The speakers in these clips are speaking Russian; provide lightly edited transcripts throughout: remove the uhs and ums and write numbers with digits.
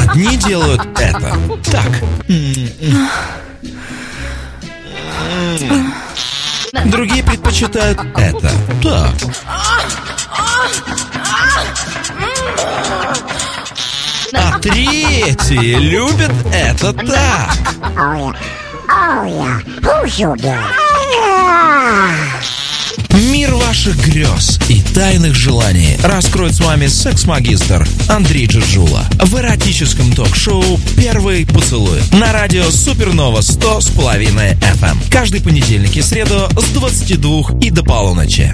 Одни делают это так. Другие предпочитают это так. А третьи любят это так. Мир ваших грез и тайных желаний раскроет с вами секс-магистр Андрей Джиджула в эротическом ток-шоу «Первый поцелуй» на радио Супернова 100,5 FM. Каждый понедельник и среду с 22 и до полуночи.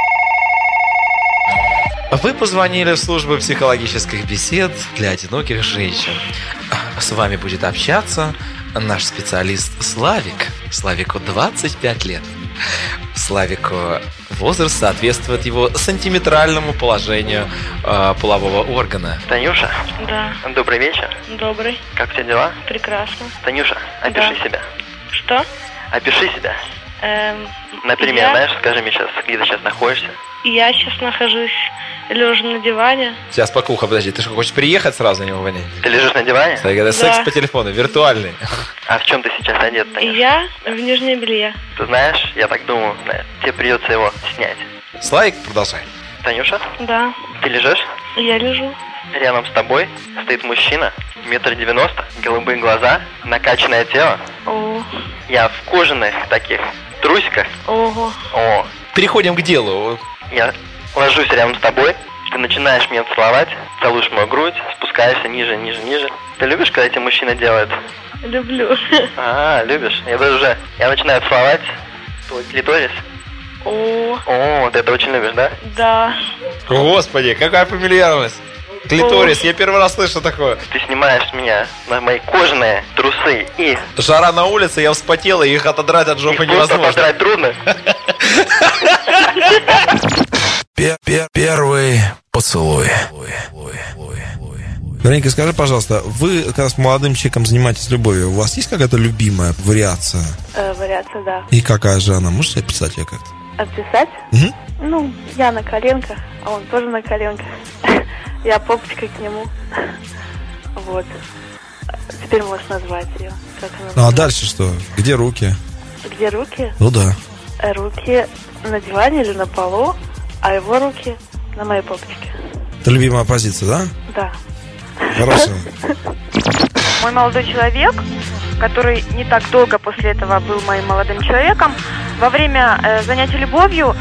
Вы позвонили в службу психологических бесед для одиноких женщин. С вами будет общаться наш специалист Славик. Славику 25 лет. Славику возраст соответствует его сантиметральному положению полового органа. Танюша? Да. Добрый вечер. Добрый. Как у тебя дела? Прекрасно. Танюша, опиши себя. Что? Опиши себя. Например, знаешь, скажи мне сейчас, где ты сейчас находишься? Я сейчас нахожусь лежа на диване. Сейчас, покуха, подожди, ты что, хочешь приехать сразу, не могу понять? Ты лежишь на диване? Это секс по телефону, виртуальный. А в чем ты сейчас одет, Танюша? Я в нижнем белье. Ты знаешь, я так думаю, тебе придется его снять. Славик, продолжай. Танюша? Да. Ты лежишь? Я лежу. Рядом с тобой стоит мужчина, 1,90 м, голубые глаза, накачанное тело. О. Я в кожаных таких трусиках. Ого. О. Переходим к делу. Я ложусь рядом с тобой, ты начинаешь меня целовать, целуешь мою грудь, спускаешься ниже, ниже, ниже. Ты любишь, когда эти мужчины делают? Люблю. Любишь? Я начинаю целовать твой клиторис. О, ты это очень любишь, да? Да. Господи, какая фамильярность. Клиторис, я первый раз слышу такое. Ты снимаешь с меня на мои кожаные трусы и... Жара на улице, я вспотел, и их отодрать от жопы невозможно. Их отодрать трудно. Первый поцелуй. Вероника, скажи, пожалуйста, вы, когда с молодым человеком занимаетесь любовью, у вас есть какая-то любимая вариация? Вариация, да. И какая же она? Можете описать ее как-то? Описать? Угу. Ну, я на коленках, а он тоже на коленках. Я попочкой к нему. Вот. Теперь можешь назвать ее. Как она Ну, а дальше что? Где руки? Где руки? Ну да. Руки на диване или на полу, а его руки на моей попочке. Это любимая позиция, да? Да. Хорошо. Мой молодой человек, который не так долго после этого был моим молодым человеком, во время занятия любовью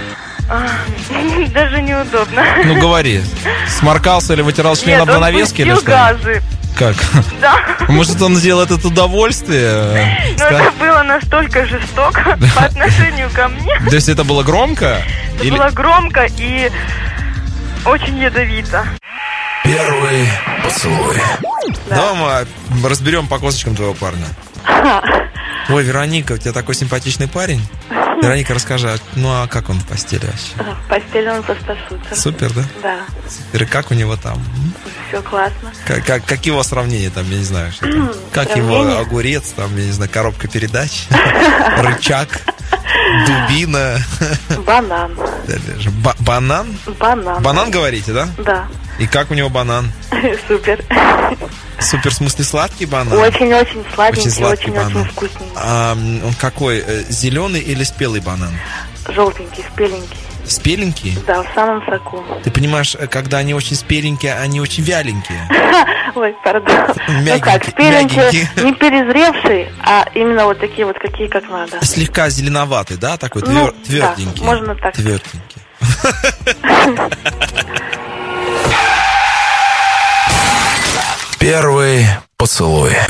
даже неудобно. Ну говори, сморкался или вытирал член об занавеске? Нет, он пустил газы. Как? Да. Может, он сделает это удовольствие? Но это было настолько жестоко по отношению ко мне. То есть это было громко? Это было громко и очень ядовито. Первый поцелуй. Да. Давай мы разберем по косточкам твоего парня. Ой, Вероника, у тебя такой симпатичный парень. Вероника, расскажи, ну а как он в постели вообще? В постели он просто супер. Супер, да? Да. Супер. И как у него там? Все классно. Как его сравнение там, я не знаю, что там? Как сравнение? Его огурец, там, я не знаю, коробка передач, рычаг, дубина. Банан. Банан? Банан. Банан говорите, да? Да. И как у него банан? Супер. Супер, в смысле, сладкий банан? Очень-очень сладенький, сладкий очень-очень вкусненький. А он какой? Зеленый или спелый банан? Желтенький, спеленький. Спеленький? Да, в самом соку. Ты понимаешь, когда они очень спеленькие, они очень вяленькие. Ой, пардон. Ну как, спеленькие, не перезревшие, а именно вот такие вот, какие как надо. Слегка зеленоватый, да? Такой тверденький. Да, можно так. Тверденький. Первый поцелуй.